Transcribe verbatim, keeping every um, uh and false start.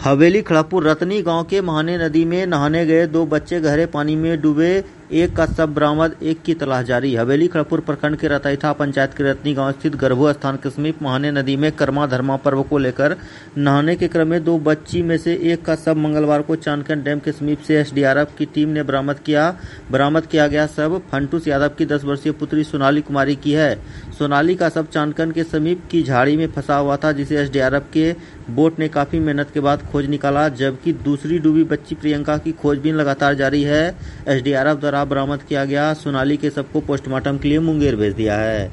हवेली खड़गपुर रतनी गांव के महाने नदी में नहाने गए दो बच्चे गहरे पानी में डूबे, एक का शव बरामद, एक की तलाश जारी। हवेली खड़गपुर प्रखंड के रतैठा पंचायत के रतनी गांव स्थित गर्भो स्थान के समीप महाने नदी में कर्मा धर्मा पर्व को लेकर नहाने के क्रम में दो बच्ची में से एक का शव मंगलवार को चांदकन डैम के समीप से एसडीआरएफ की टीम ने बरामद किया। बरामद किया गया शव फंटूस यादव की दस वर्षीय पुत्री सोनाली कुमारी की है। सोनाली का शव चांदकन के समीप की झाड़ी में फंसा हुआ था, जिसे एसडीआरएफ के बोट ने काफी मेहनत के बाद खोज निकाला, जबकि दूसरी डूबी बच्ची प्रियंका की खोजबीन लगातार जारी है। एसडीआरएफ द्वारा बरामद किया गया सोनाली के शव को पोस्टमार्टम के लिए मुंगेर भेज दिया है।